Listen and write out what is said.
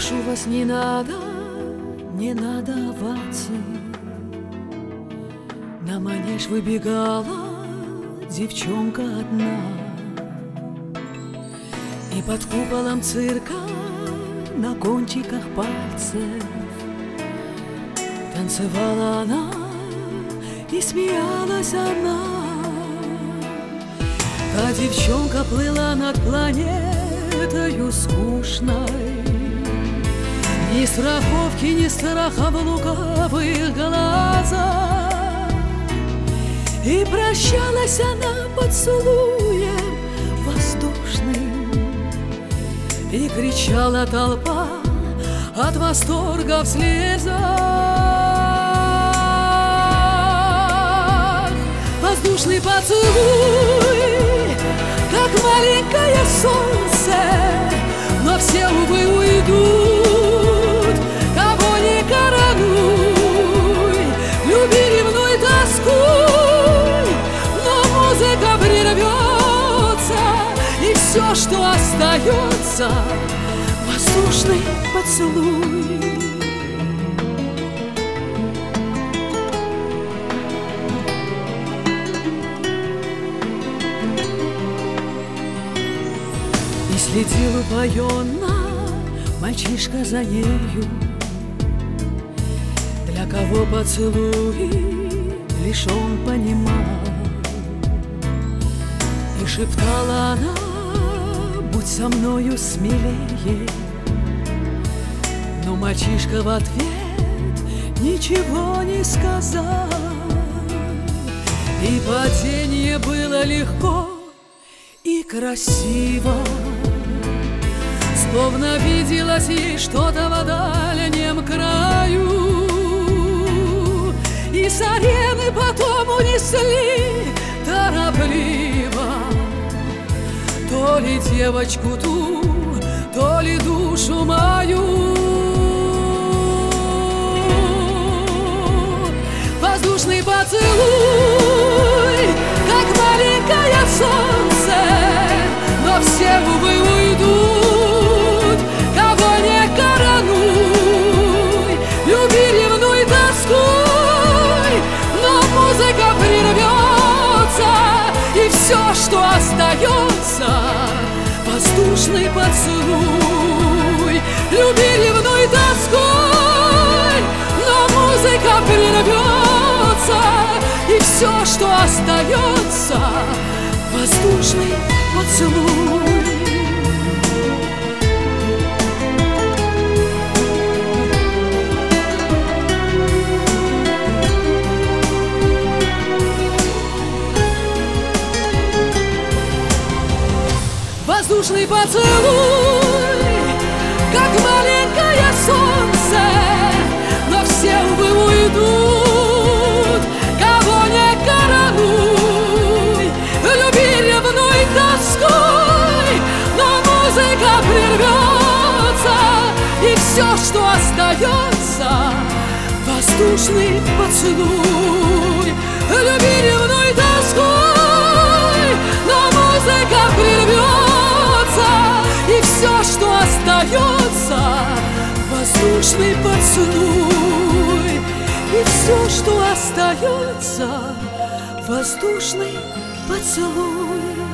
Прошу вас, не надо оваций. На манеж выбегала девчонка одна, и под куполом цирка на кончиках пальцев танцевала она и смеялась она. Та девчонка плыла над планетою скучной, ни страховки, ни страха в лукавых глазах. И прощалась она поцелуем воздушным, и кричала толпа от восторга в слезах. Воздушный поцелуй, как маленькое солнце, но все, увы, уйдут, кого не коронуй. Люби, ревнуй, тоскуй, но музыка прервется, и все, что остается, воздушный поцелуй. И следил упоенно мальчишка за нею, для кого поцелуй лишь он понимал. И шептала она: будь со мною смелее. Но мальчишка в ответ ничего не сказал. И падение было легко и красиво, словно виделось ей что-то в дальнем краю. И с арены потом унесли торопливо то ли девочку ту, то ли душу мою. Воздушный поцелуй, как маленькое солнце, но все, увы, уйдут, кого не коронуй. Люби, ревнуй, тоскуй, но музыка прервется, и все, что остается, воздушный поцелуй. Люби, ревнуй, тоскуй, но музыка прервется, и все, что остается, воздушный поцелуй. Воздушный поцелуй, как маленькое солнце, но все, увы, уйдут, кого не коронуй. Люби, ревнуй, тоскуй, но музыка прервется, и все, что остается, воздушный поцелуй. Люби, ревнуй, тоскуй, но музыка прервется, и все, что остается, воздушный поцелуй. И все, что остается, воздушный поцелуй.